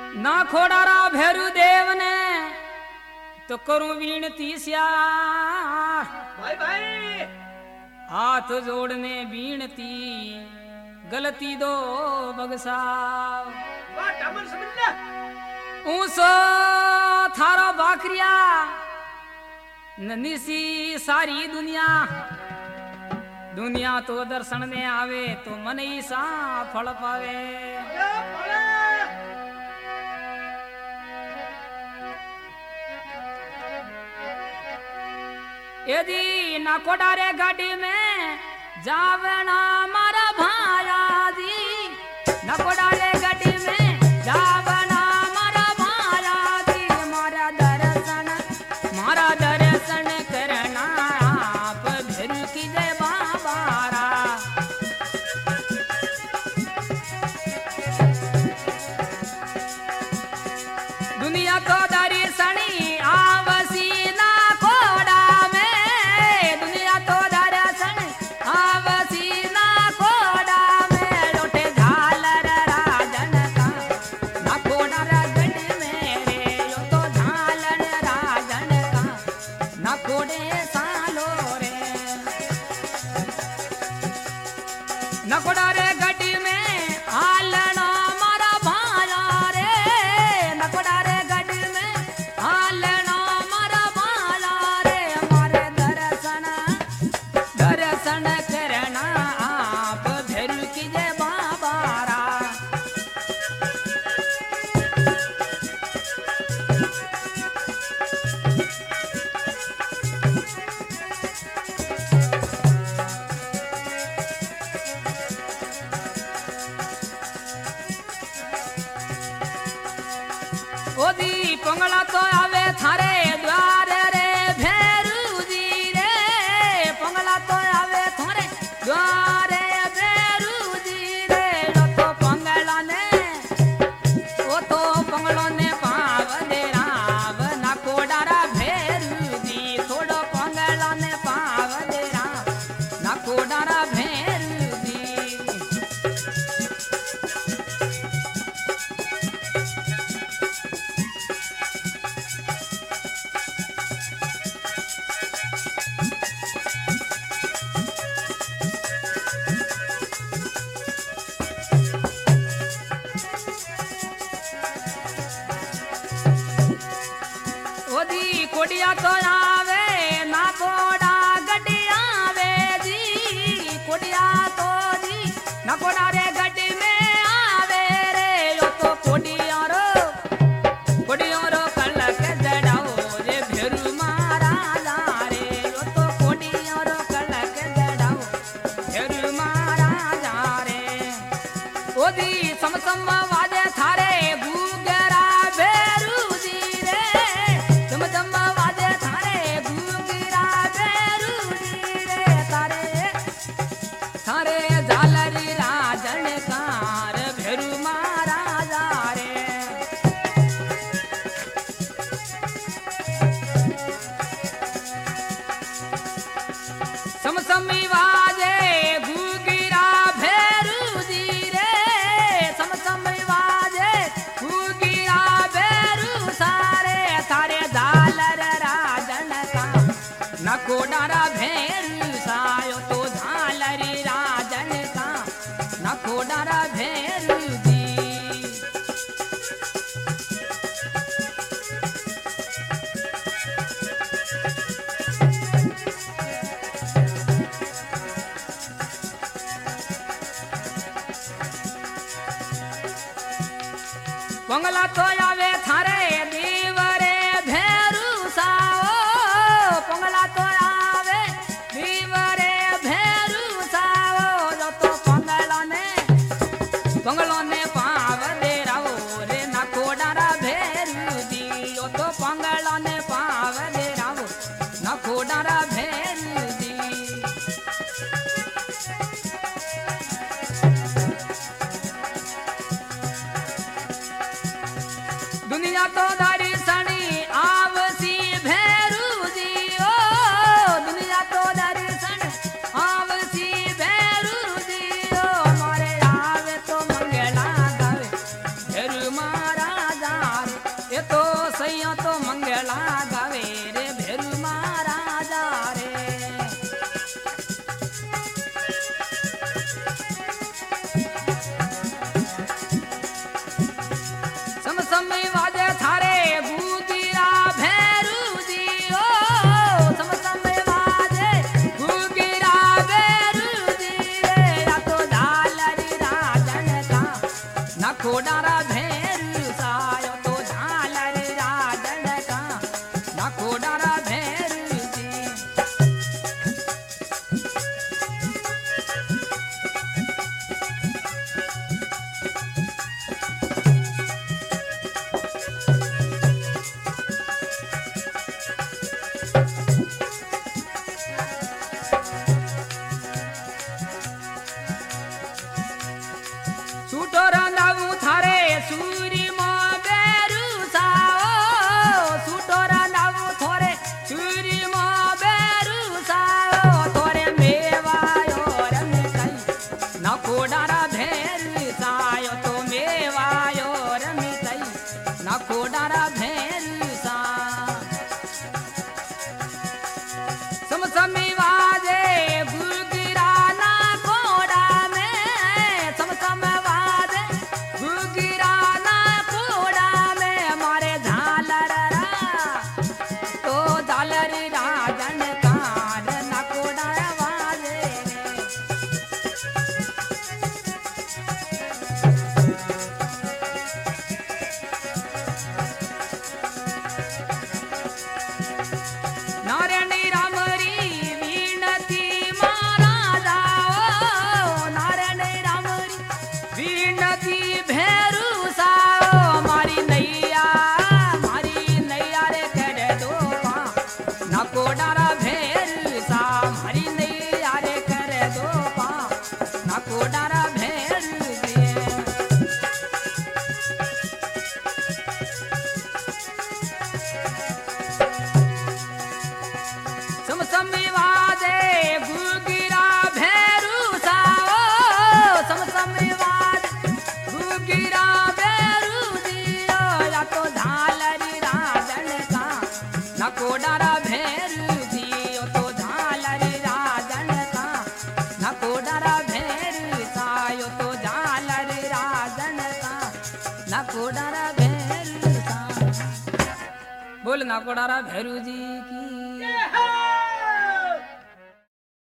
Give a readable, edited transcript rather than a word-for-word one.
ना खोडारा भैरू देव ने तो करूं विनती श्यार भाई भाई हाथ जोड़ने विनती गलती दो बगसा वाह टामन समझ ले ऊसो थारो बाकरिया ननिसी सारी दुनिया दुनिया तो दर्शन ने आवे तो मन ही सा फल पावे यदि ना कोडारे गाड़ी में जावना मारा भाया दी ना कोडारे गाड़ी में जावना मारा भाया दी मारा दर्शन करना आप फिर की जय बाबारा दुनिया को दर्शनी आवसी ना कोडा में दुनिया तो दर्शन आवसी ना कोडा में लोटे झालर राजन का ना कोडा रगड़ में रे यो तो झालर राजन का ना कोडे सालो रे ना कोडा रे गड्डी में हालना मारा भाया रे ना कोडा रे गड्डी में हालना मारा भाया रे मारे दर्शन करना आप फिर की जय बाबारा ओदी पंगला तो आवे थारे द्वार रे भैरू जी रे पंगला तो आवे थारे द्वार रे भैरू जी रे ओ तो पंगला ने पाव दे राव ना कोडारा भैरू जी थोड़ो पंगला ने पाव दे राव ना कोडारा भैरू जी ओदी कोडिया तो आवे ना कोडा गड्डी आवे जी कोडिया तो जी ना कोडा रे गड्डी में आवे रे यो तो कोडिया रो कल के जड़ाओ रे भेरू महाराजा रे यो तो कोडिया रो कल के जड़ाओ भेरू महाराजा रे ओदी समसम वाजे थारे गुगरा भेरू जी रे समसम वाजे थारे गुगरा भेरू जी रे थारे झालरी राजन कार भेरू महाराजा रे समसमी वाजे गुगिरा भेरू जी रे समसमी वाजे गुगिरा भेरू सारे थारे झालर राजन का न कोडारा भेरू सायो तो झालरी राजन का न कोडारा भेरू जी पंगला तो आवे थारे दीवरे भेरू साओ पंगला तो आवे दीवरे भेरू साओ जो तो पंगला ने पाव दे राओ रे ना कोडारा भेरू जी जो तो पंगला ने पाव दे राओ ना कोडारा भेरू जी दुनिया तो दर्शनी आवसी भैरू जी ओ दुनिया तो दर्शन आवसी भैरू जी ओ मारे आवे तो मंगला गावे भैरू महाराज नकोडारा भेरू सायो तो झालर राजन का नकोडारा भेरू जी सूटो रंदाऊ थारे सूरी मो बेरू साओ सूटो रंदाऊ थोरे सूरी मो बेरू साओ थोरे मेवायो रमितई नकोडारा भेरू सायो तो मेवायो रमितई नकोडारा भेरू सा समसमी वाजे गुगिरा ना कोडा में समसम वाजे गुगिरा ना कोडा में मारे झालर रा तो झालर राजन कार ना कोडा वाजे नारायणी रामरी वीणती महाराजा नारायणी रामरी वीणती भेरू साओ मारी नैया रे कर दो नकोडारा भेरू सा मारी नैया रे कर दो नकोडारा भेरू दे समसमी वाजे गुगिरा भेरू साओ समसमी वाजे गुगिरा भेरू दियो या तो झालरी राजन का नकोडारा भेरू दियो तो झालरी राजन का नकोडारा भेरू सायो तो झालरी राजन का नकोडारा भेरू सा बोल नकोडारा भेरू जी की